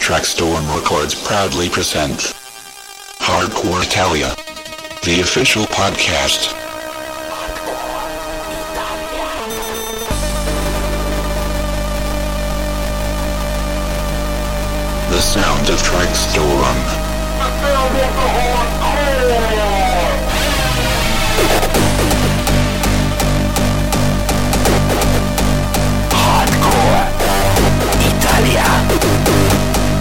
Trackstorm Records proudly presents Hardcore Italia, the official podcast. The sound of Trackstorm. The sound of the hardcore! Hardcore Italia.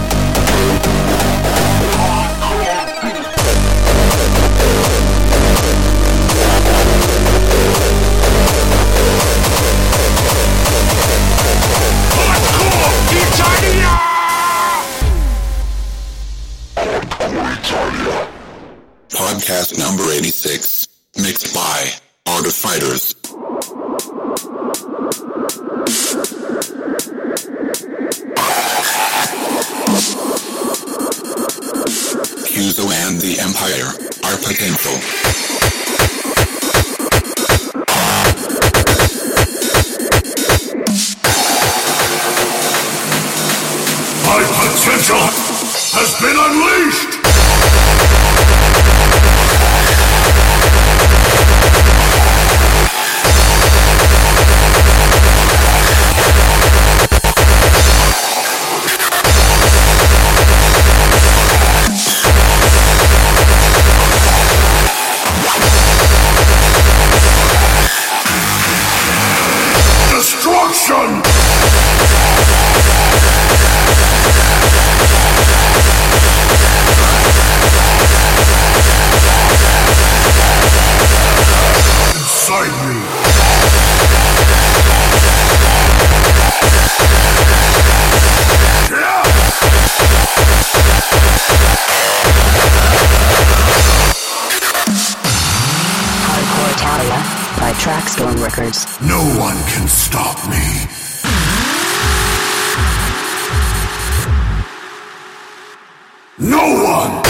Podcast number 86, mixed by Art of Fighters. Huzo and the Empire are potential. My potential has been unleashed! Destruction! Inside me! Hardcore Italia by Trackstorm Records. No one can stop me. No one!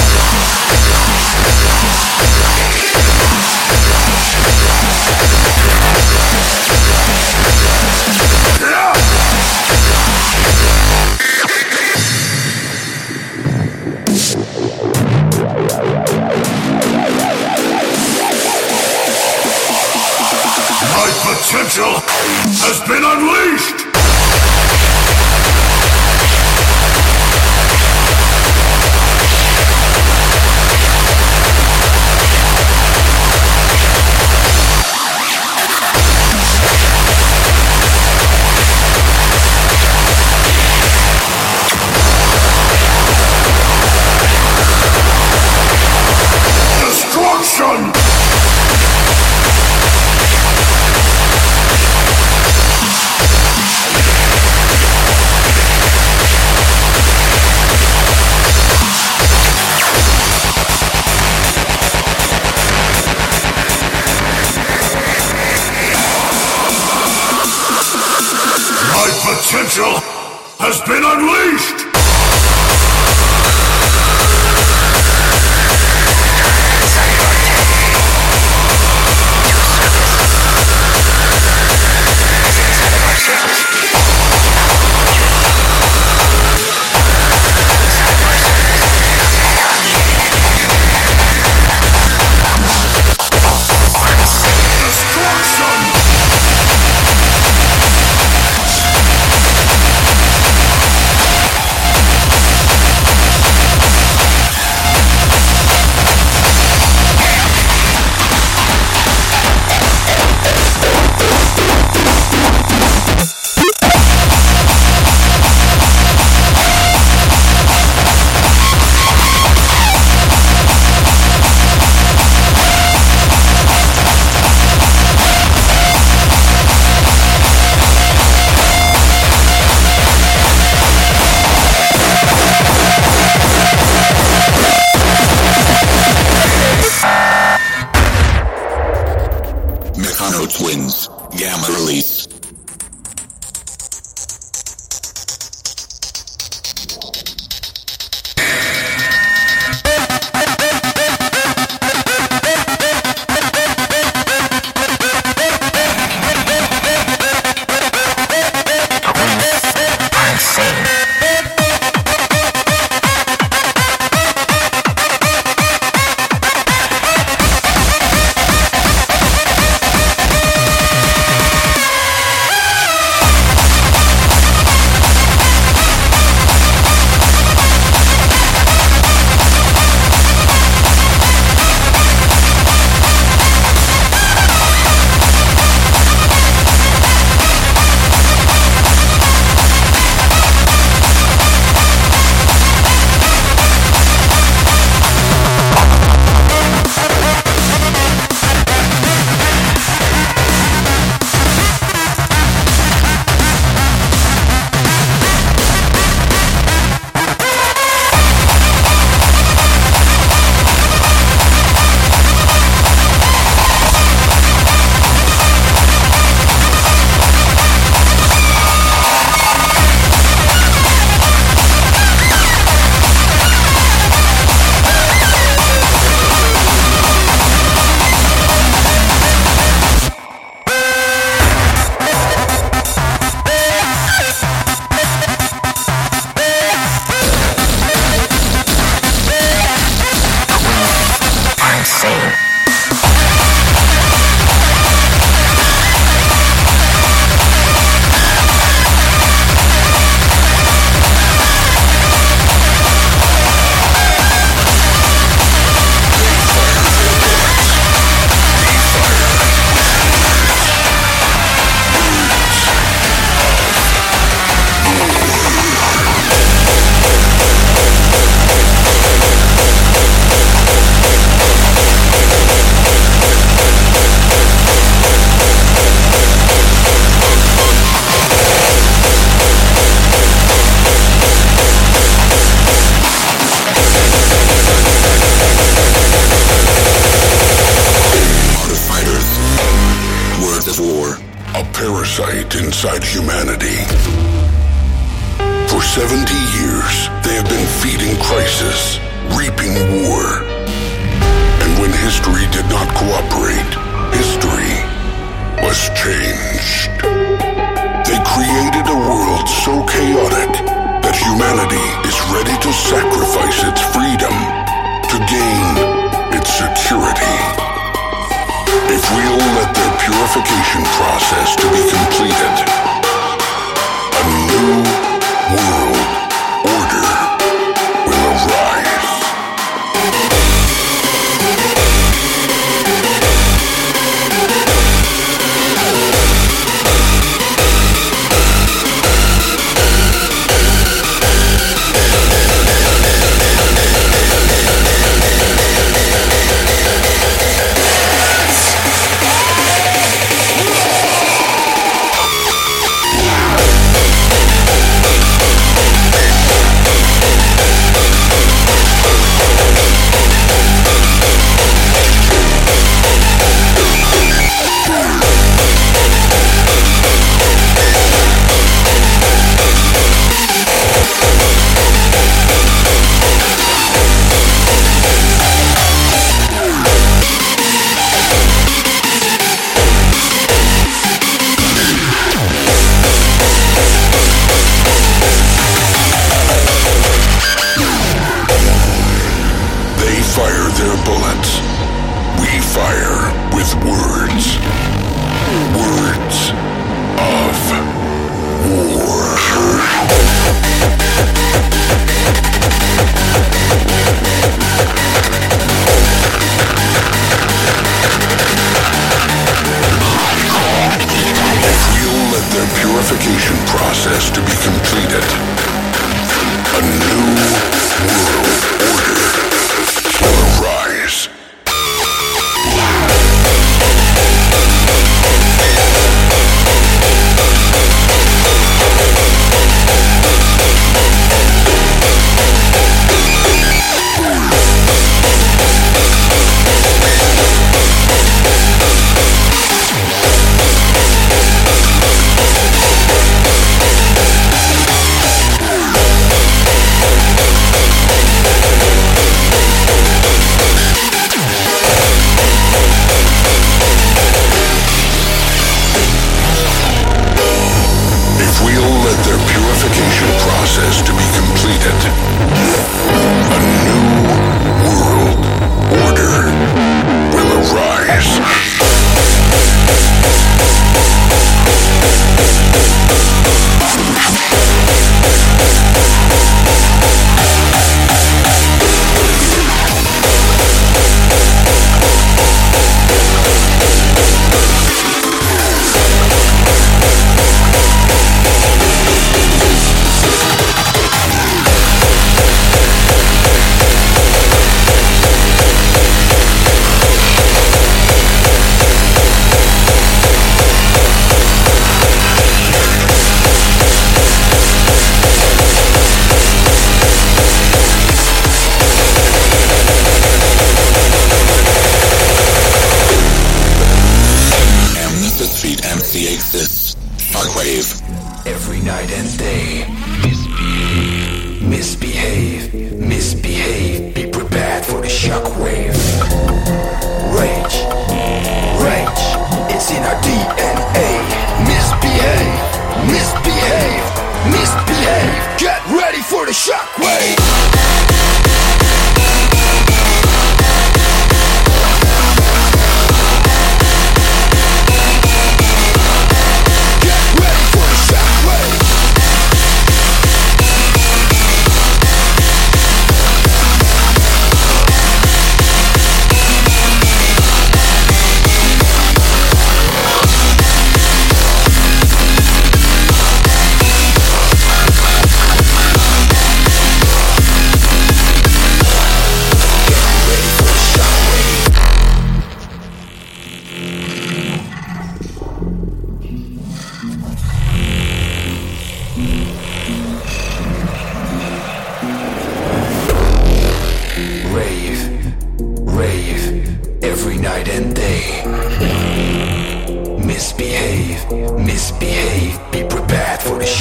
My potential has been unleashed! Destruction! My potential has been unleashed! Destruction! parasite inside humanity. For 70 years, they have been feeding crisis, reaping war. And when history did not cooperate, history was changed. They created a world so chaotic that humanity is ready to sacrifice its freedom to gain its security. If we'll let their purification process to be completed, a new world order will arise.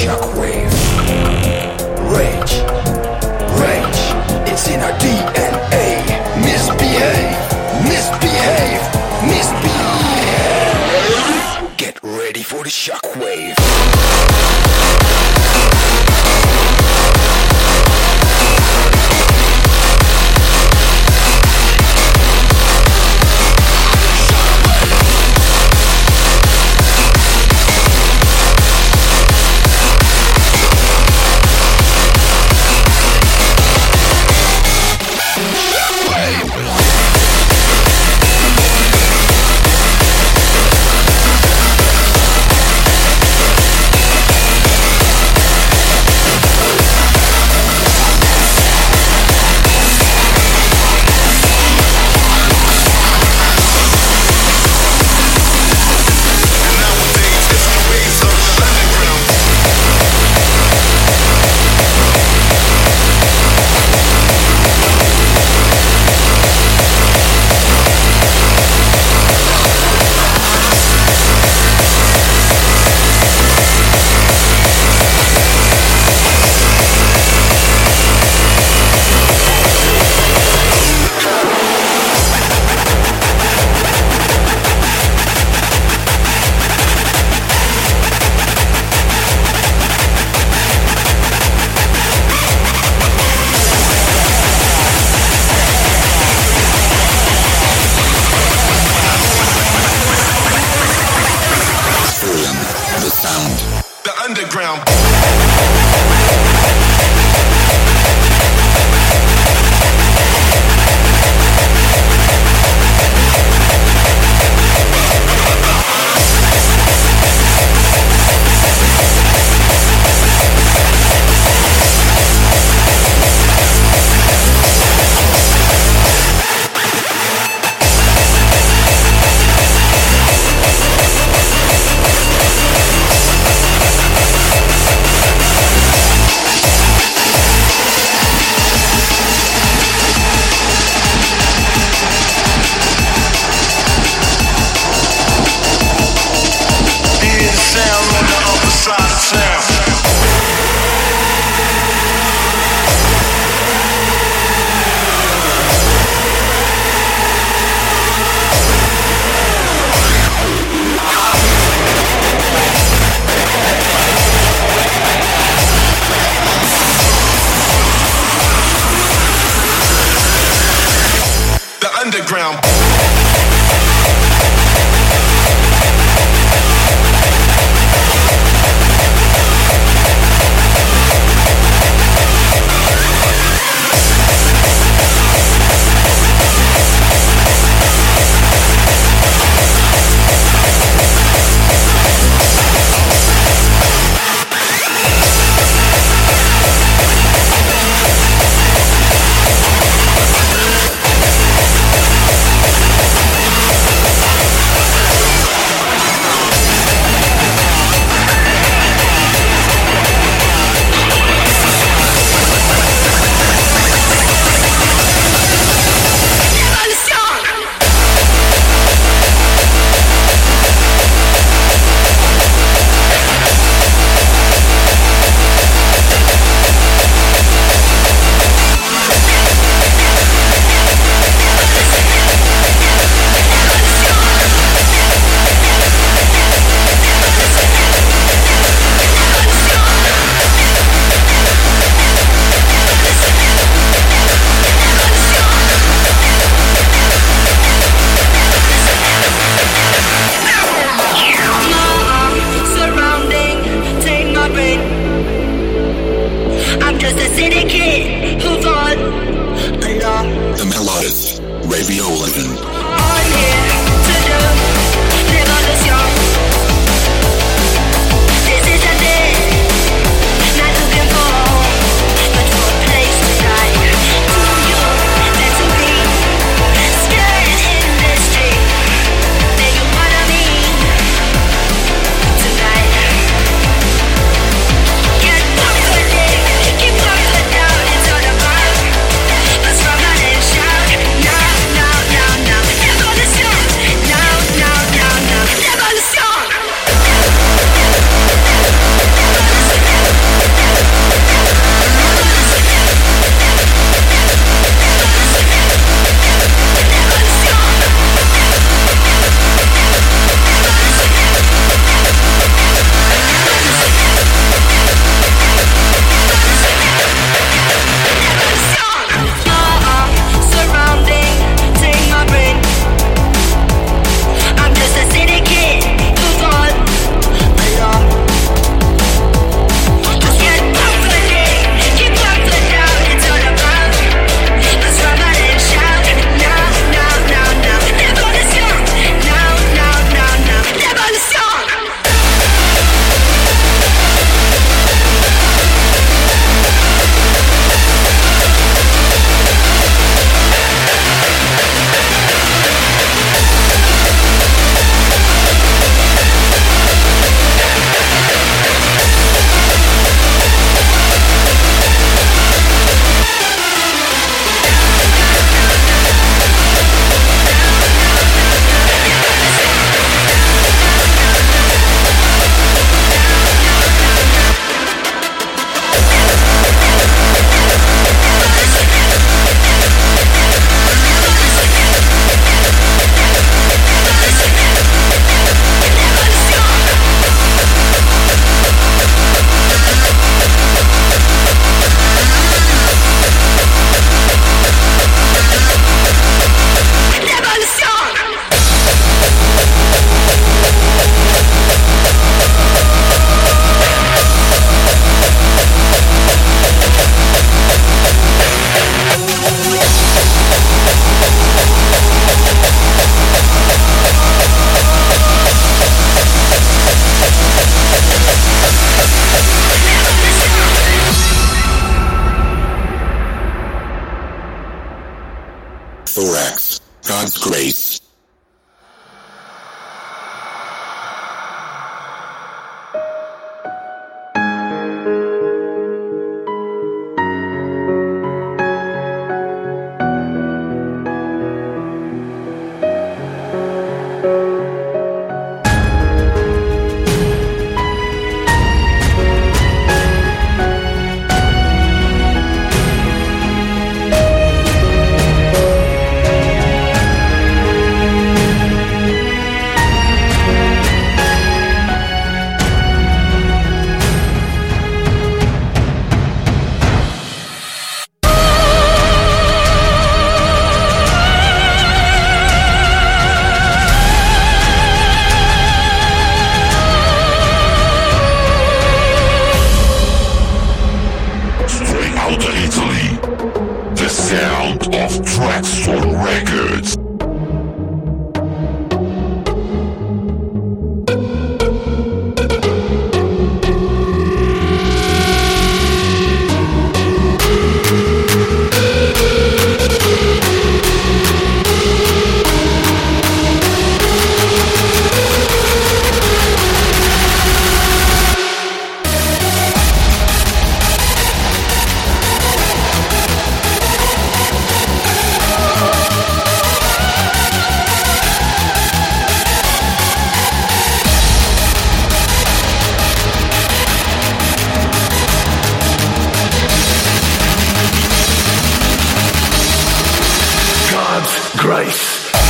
shockwave. Rage, rage, it's in our DNA. Misbehave, misbehave, misbehave. Get ready for the shockwave. Traxxon Records. Grace.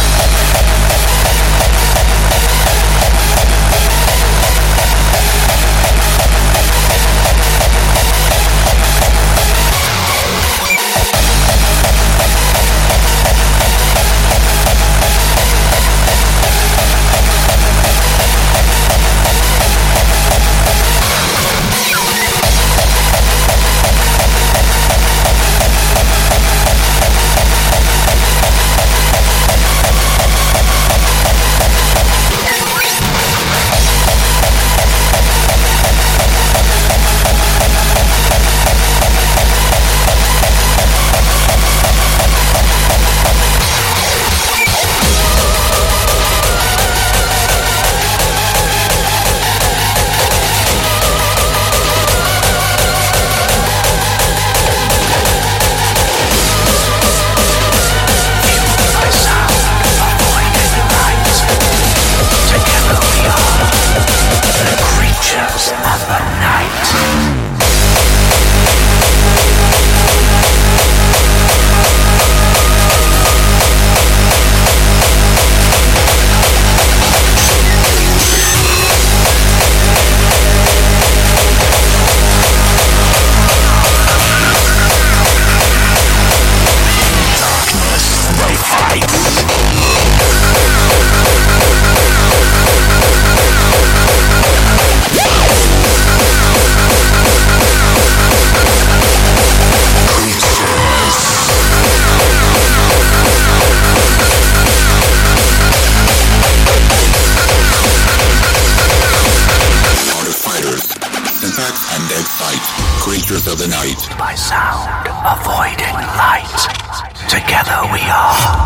Creatures of the night. By sound, avoiding light. Together we are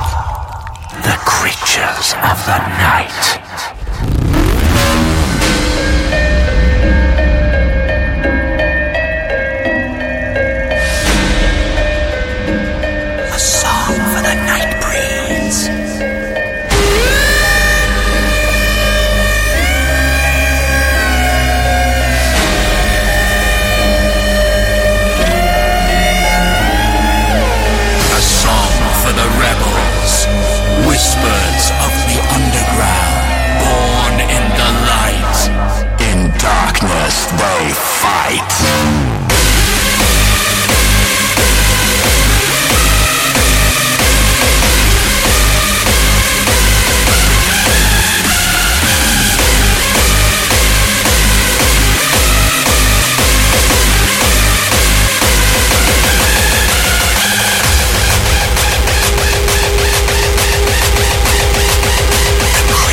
the creatures of the night. A song for the night breeze. Whispers of the underground, born in the light. In darkness they fight.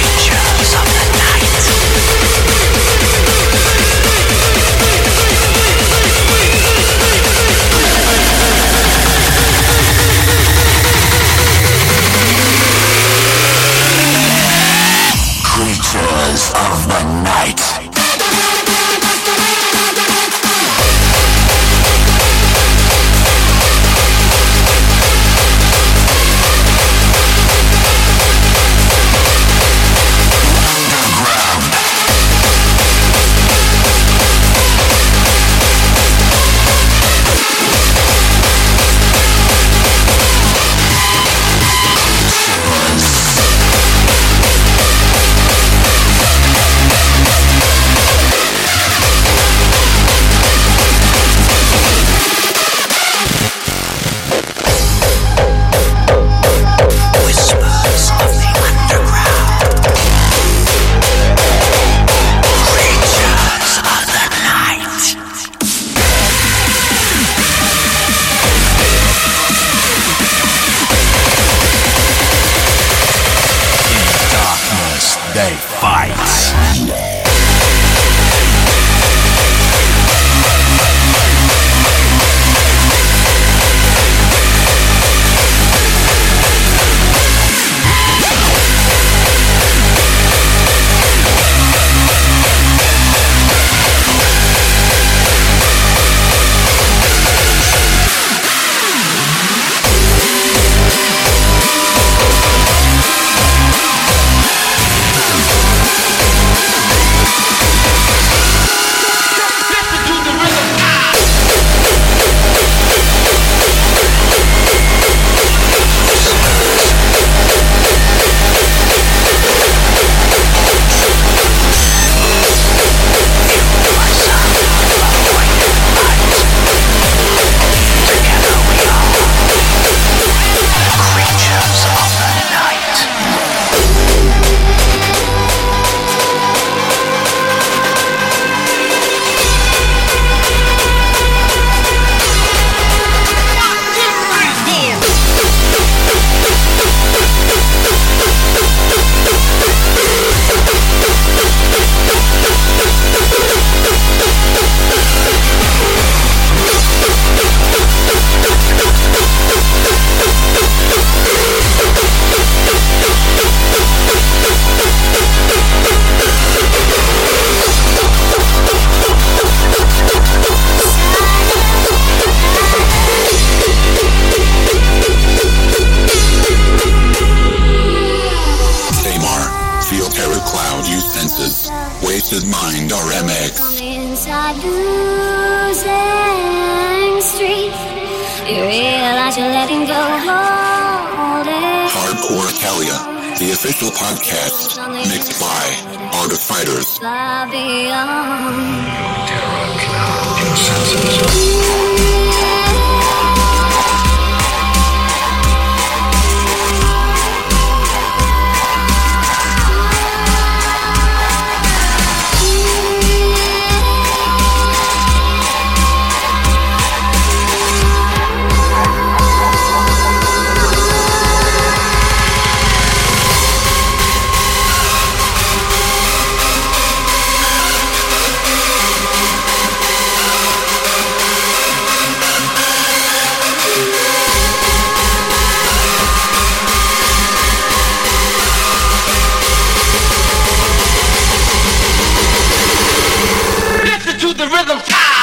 Creatures of the night. that losing streak. You realize you're letting go, hold it. Hardcore Italia, the official podcast mixed by Art of Fighters. Fly beyond. Terra cloud your senses. The rhythm.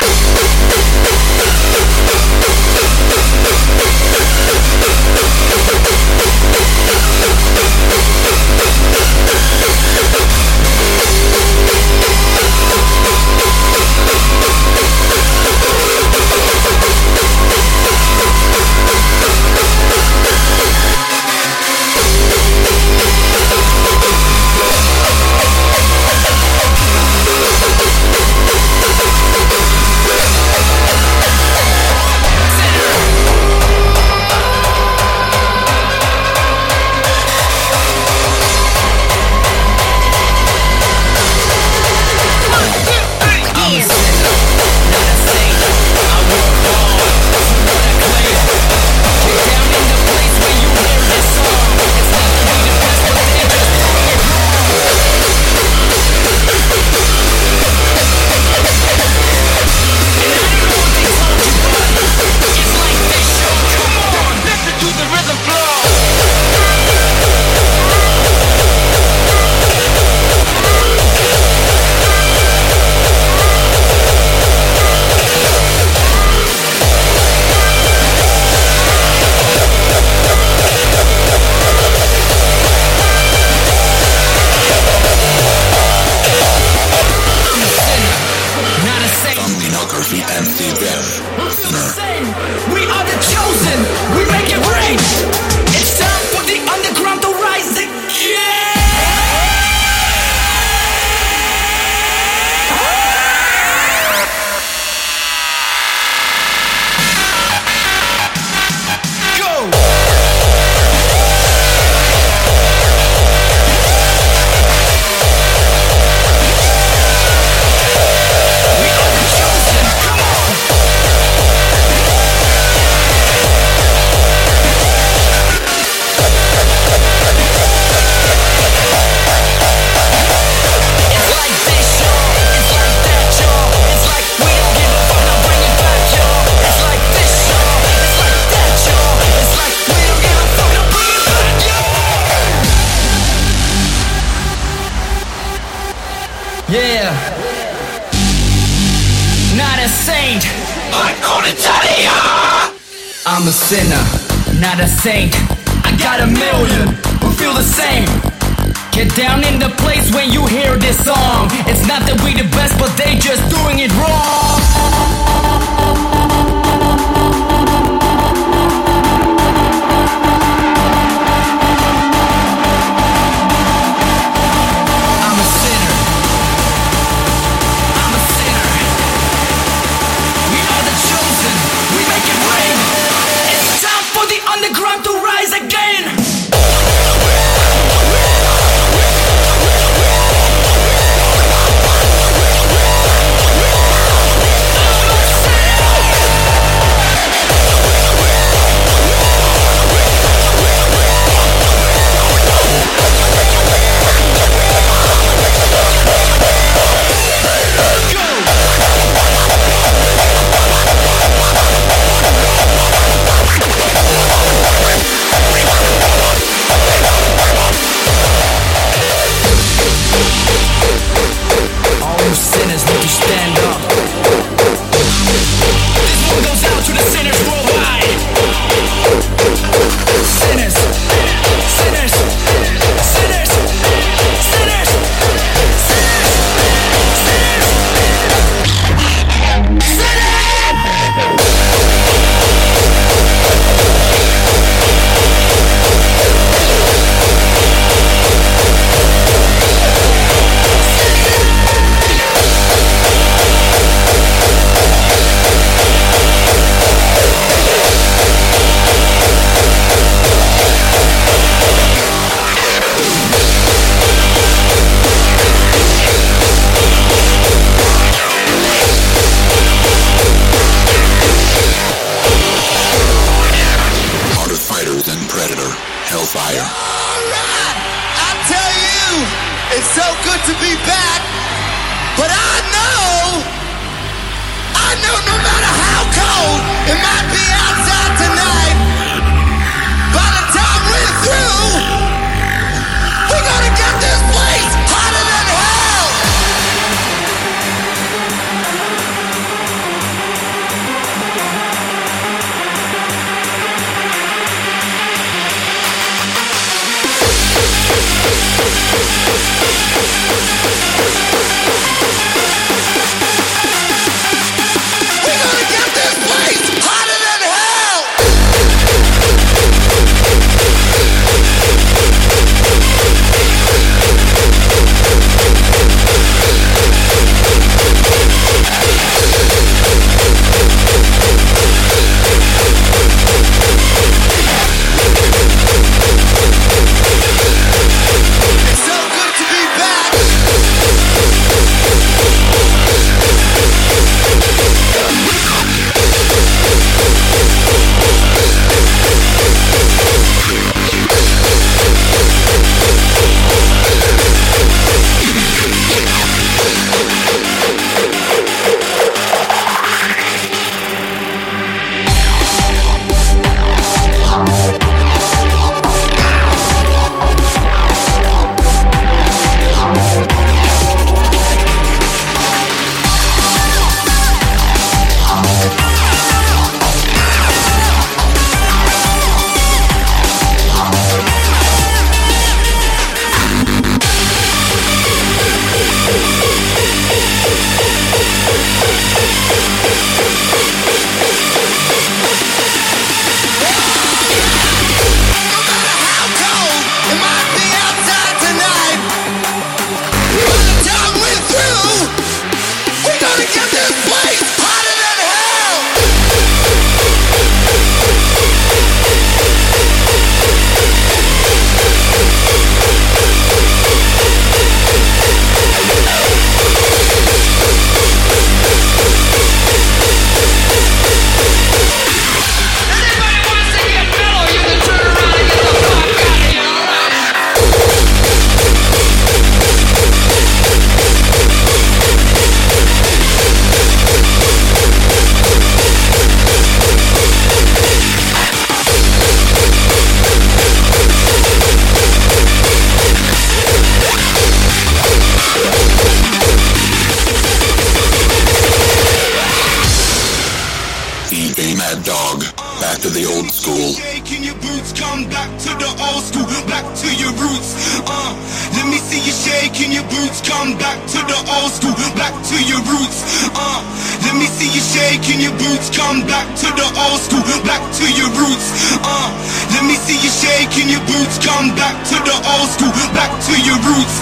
Yeah. Not a saint. Hardcore Italia. I'm a sinner, not a saint. I got a million who feel the same. Get down in the place when you hear this song. It's not that we the best, but they just doing it wrong. Underground to rise again. We're gonna get this place hotter than hell. We're gonna get this place hotter than hell. It's so good to be back. Mad Dog, back to the old school. Shaking your boots, come back to the old school, back to your roots. Let me see you shaking your boots, come back to the old school, back to your roots. Let me see you shaking your boots, come back to the old school, back to your roots. Let me see you shaking your boots, come back to the old school, back to your roots.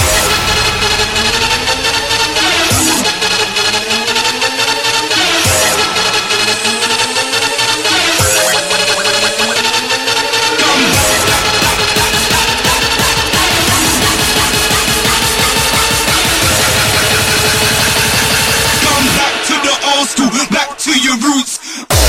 Back to your roots.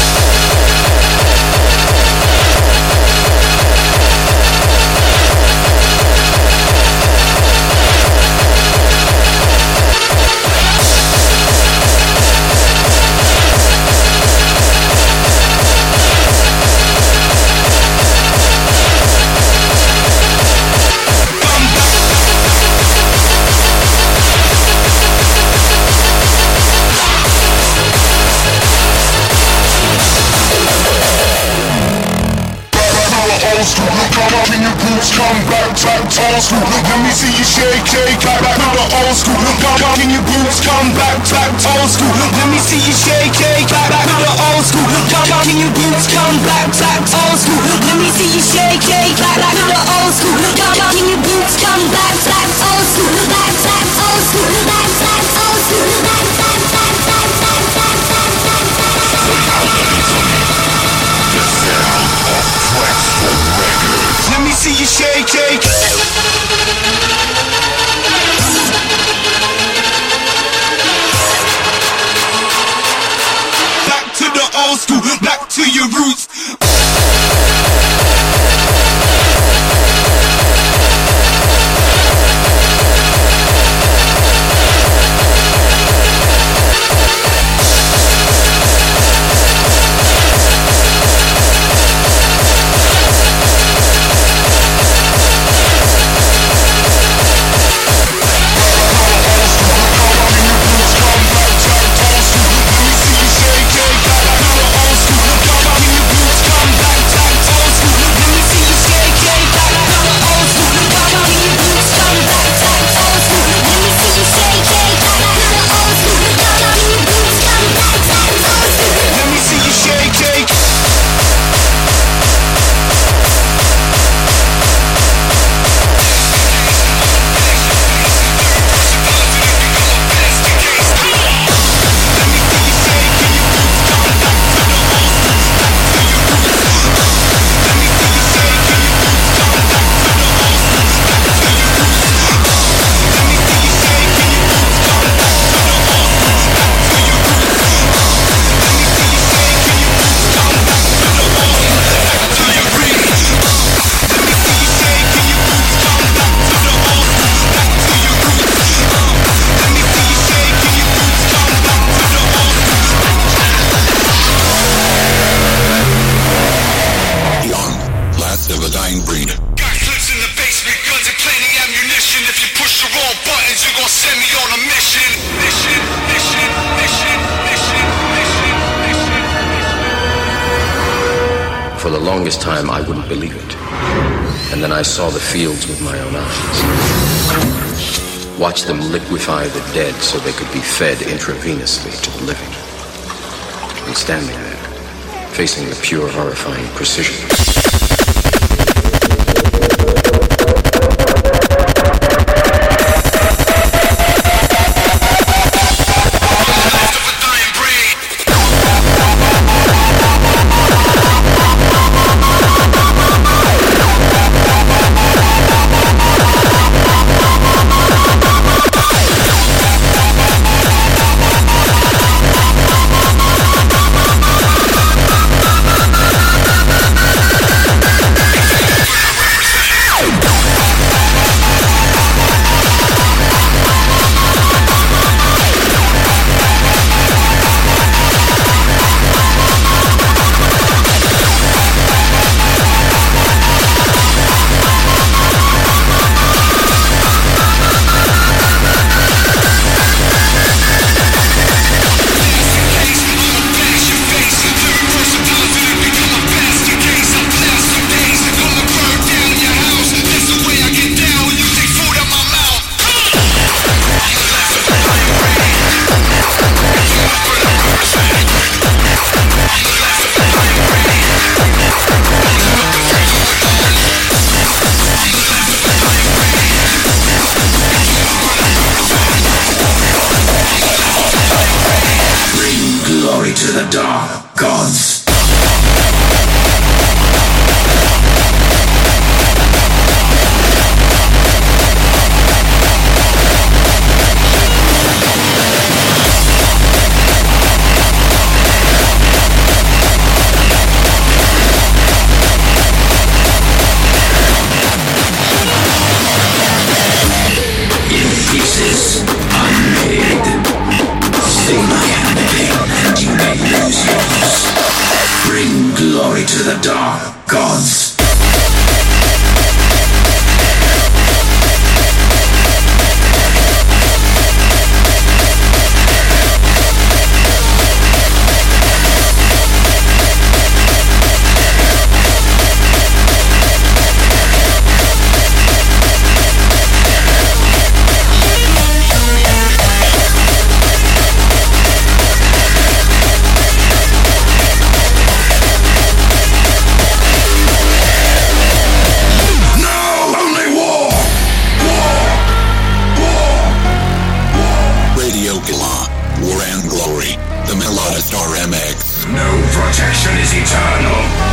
Come back to old school. Let me see you shake, back to the old school. Come in your boots, come back to old school. Let me see you shake, back to the old school. Come in your boots, come back to old school. Let me see you shake, back to the old school. Come in your boots, come back to old school. Back to old school, back to old school, back to old school. Let me see you shake. Back to the old school, back to your roots. the longest time, I wouldn't believe it. And then I saw the fields with my own eyes. Watched them liquefy the dead so they could be fed intravenously to the living. And standing there, facing the pure, horrifying precision. To the dark gods. In pieces, unmade. See my hand and you may lose yours. Bring glory to the dark gods. Protection is eternal.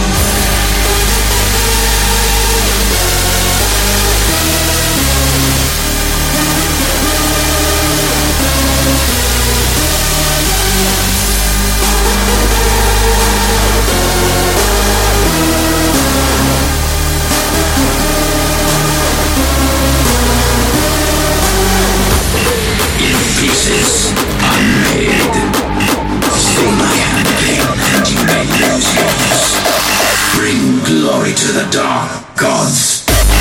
In pieces, unmade. See my hand and you may lose yours. Bring glory to the dark gods.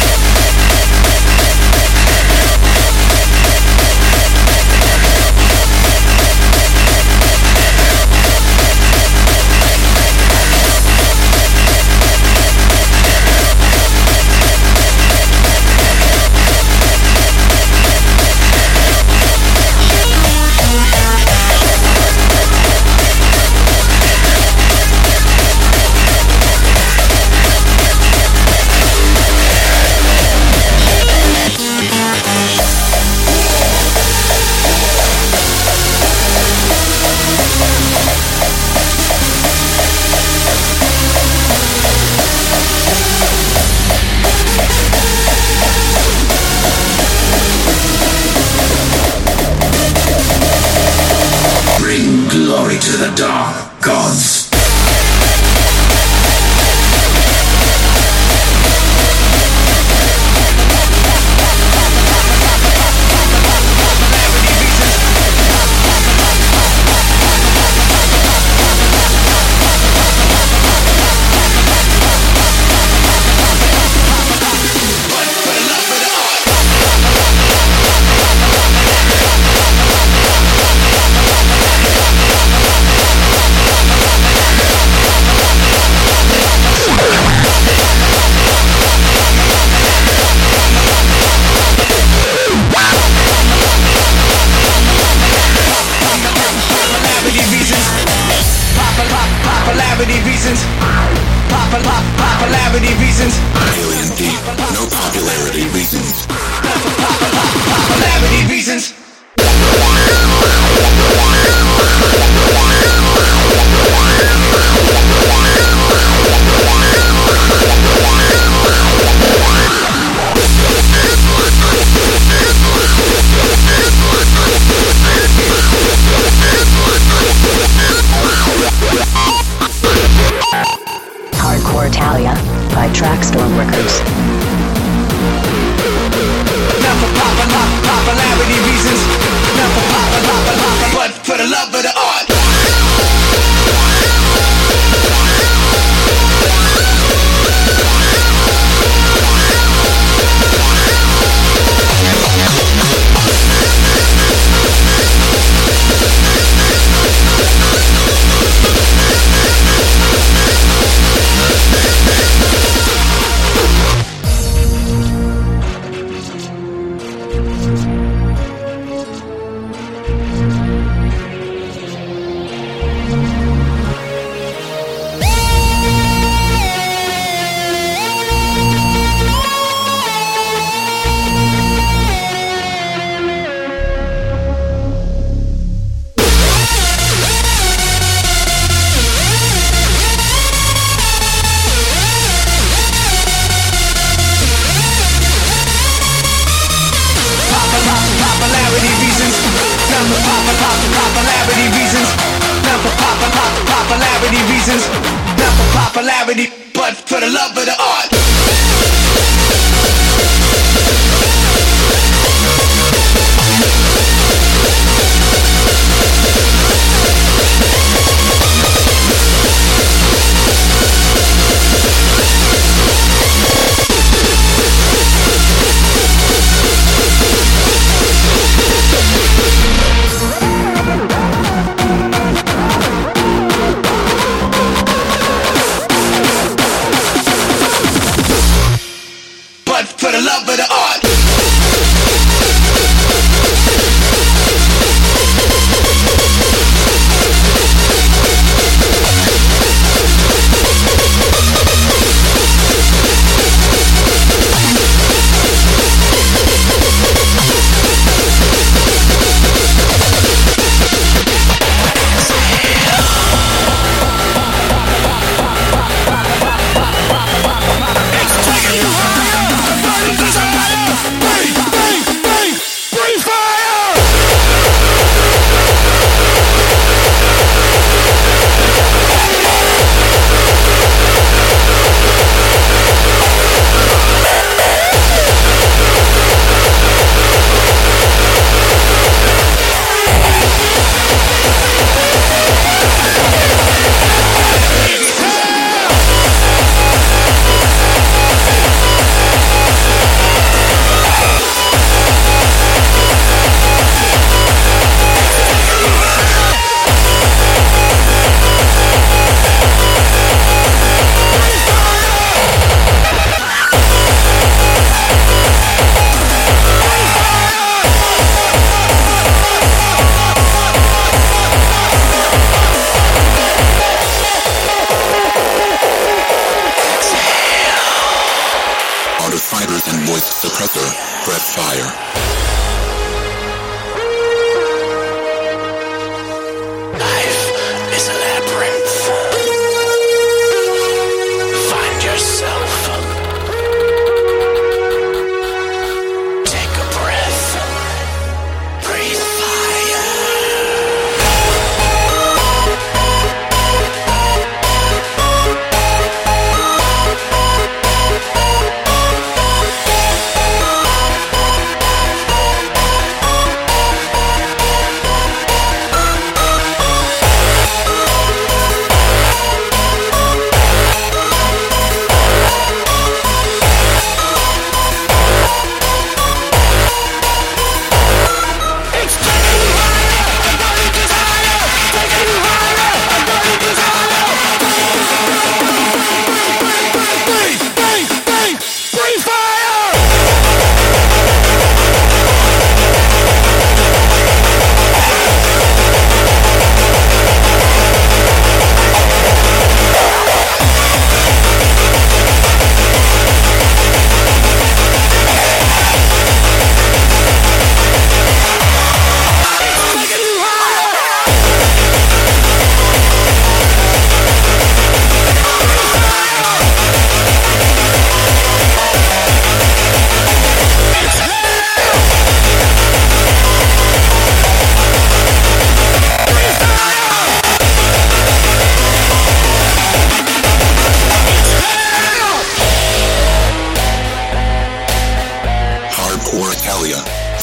Glory to the dark gods. popularity reasons. Popularity reasons. Alien Deep, no popularity reasons. Popularity reasons. Hardcore Italia by Trackstorm Records. Not for popularity reasons. Not for but for the love of the art. Popularity reasons. Not for popularity reasons. Not for popularity reasons. Not for popularity, but for the love of the art. For the love of the art. Fighters and voice suppressor, Breath Fire. Life is a labyrinth. Find yourself. Take a breath. Breathe fire.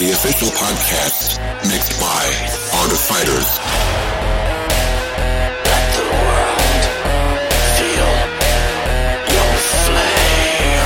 the official podcast mixed by Art of Fighters. Let the world feel your flame.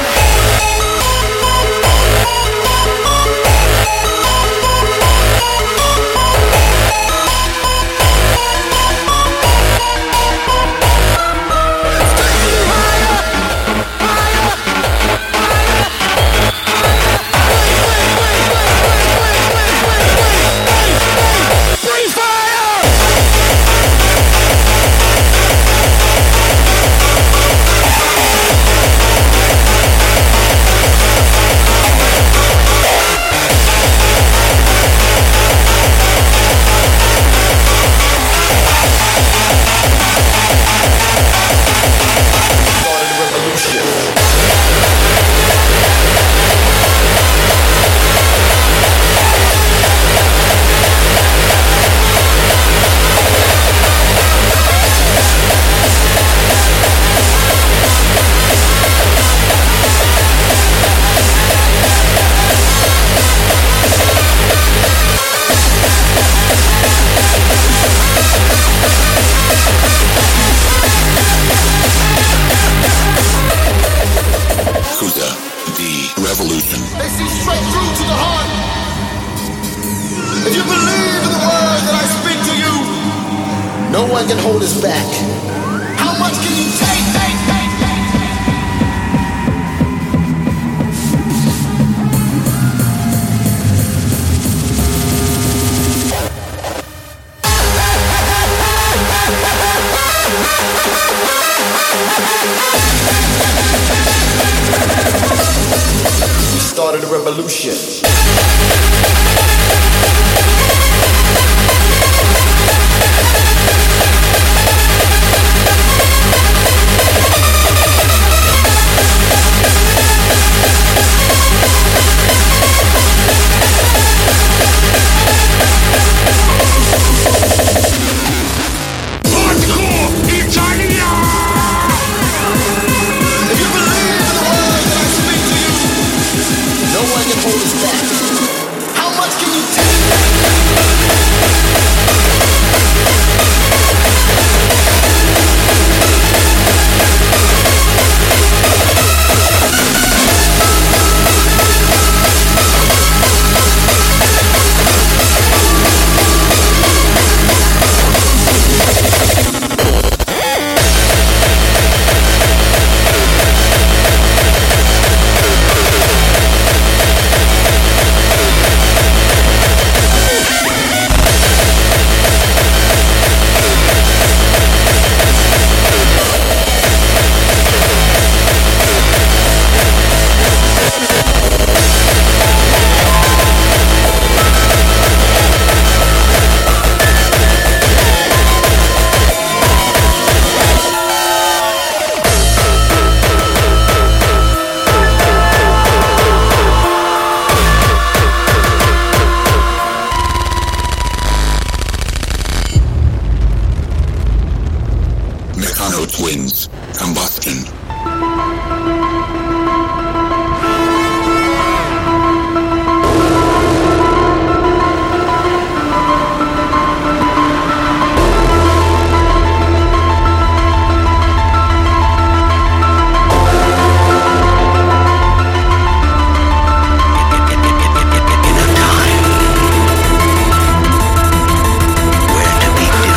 Twins, Combustion.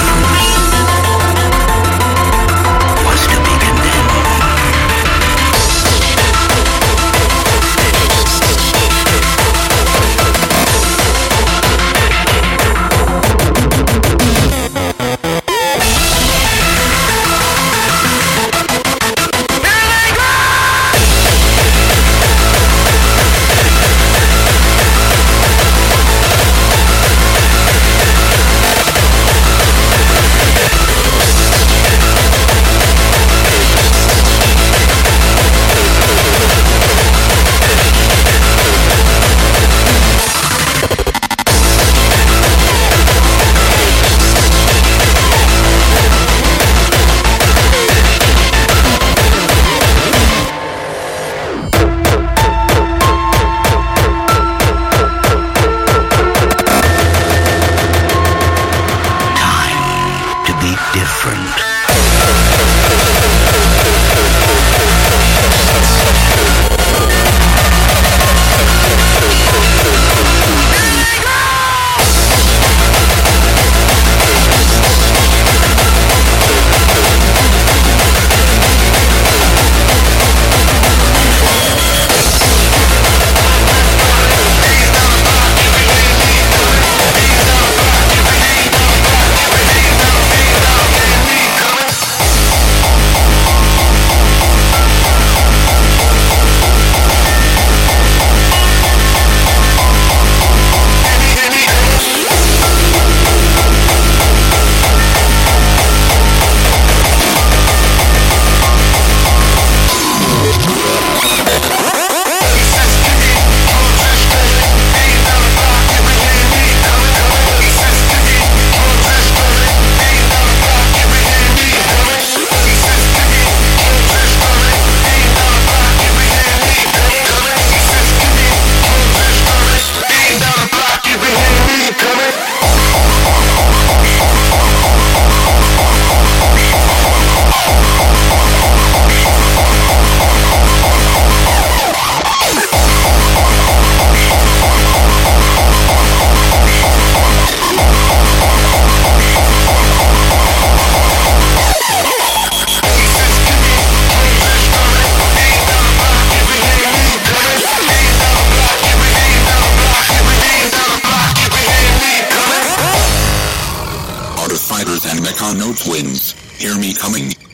Was to be condemned. happened. Art of Fighters and Mecha No Twins. Hear me coming.